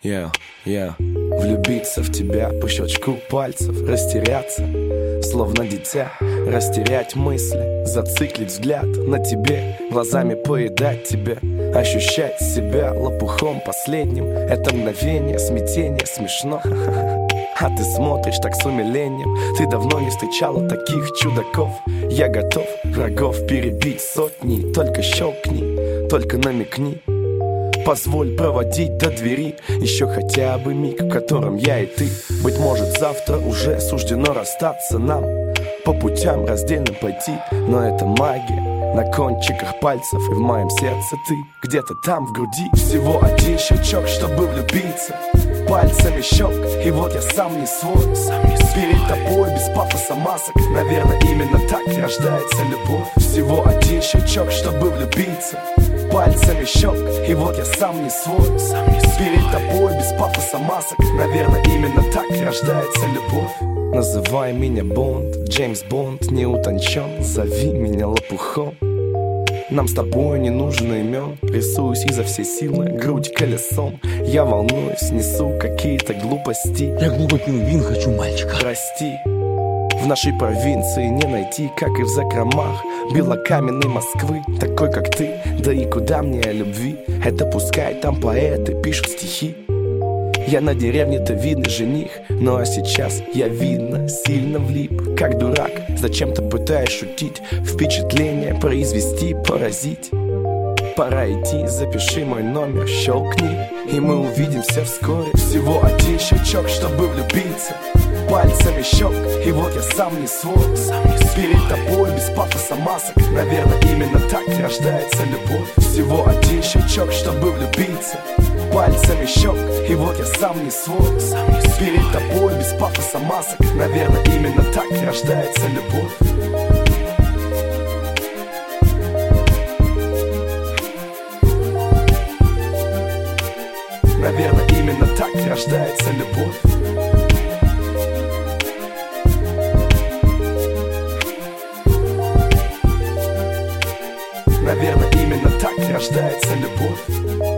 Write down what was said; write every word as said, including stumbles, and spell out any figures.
Я, я влюбиться в тебя по щелчку пальцев, растеряться, словно дитя, растерять мысли, зациклить взгляд на тебе, глазами поедать тебя, ощущать себя лопухом последним. Это мгновение, смятение, смешно. А ты смотришь так с умилением. Ты давно не встречала таких чудаков. Я готов врагов перебить сотни. Только щелкни, только намекни. Позволь проводить до двери еще хотя бы миг, в котором я и ты. Быть может, завтра уже суждено расстаться нам, по путям раздельно пойти. Но это магия на кончиках пальцев, и в моем сердце ты где-то там в груди. Всего один щелчок, чтобы влюбиться, пальцами щелк, и вот я сам не свой, сам не свой. Перед тобой без пафоса масок, наверное, именно так рождается любовь. Всего один щелчок, чтобы влюбиться, пальцами щелк, и вот я сам не свой, сам не свой. Перед тобой без пафоса масок, наверное, именно так рождается любовь. Называй меня Бонд, Джеймс Бонд не утончен, зови меня лопухом. Нам с тобой не нужно имен, рисуюсь изо всей силы, грудь колесом. Я волнуюсь, несу какие-то глупости. Я глупый пингвин, хочу мальчика. Прости, в нашей провинции не найти, как и в закромах белокаменной Москвы, такой как ты. Да и куда мне о любви? Это пускай там поэты пишут стихи. Я на деревне-то видный жених, ну а сейчас я, видно, сильно влип. Как дурак, зачем-то пытаюсь шутить, впечатление произвести, поразить. Пора идти, запиши мой номер, щелкни, и мы увидимся вскоре. Всего один щелчок, чтобы влюбиться, пальцами щелк, и вот я сам не свой, сам не свой. Перед тобой без пафоса масок, наверное, именно так рождается любовь. Всего один щелчок, чтобы влюбиться, пальцами щелк, и вот я сам не свой, сам не свой. Перед тобой без пафоса масок, наверное, именно так рождается любовь. Наверное, именно так рождается любовь. Наверное, именно так рождается любовь.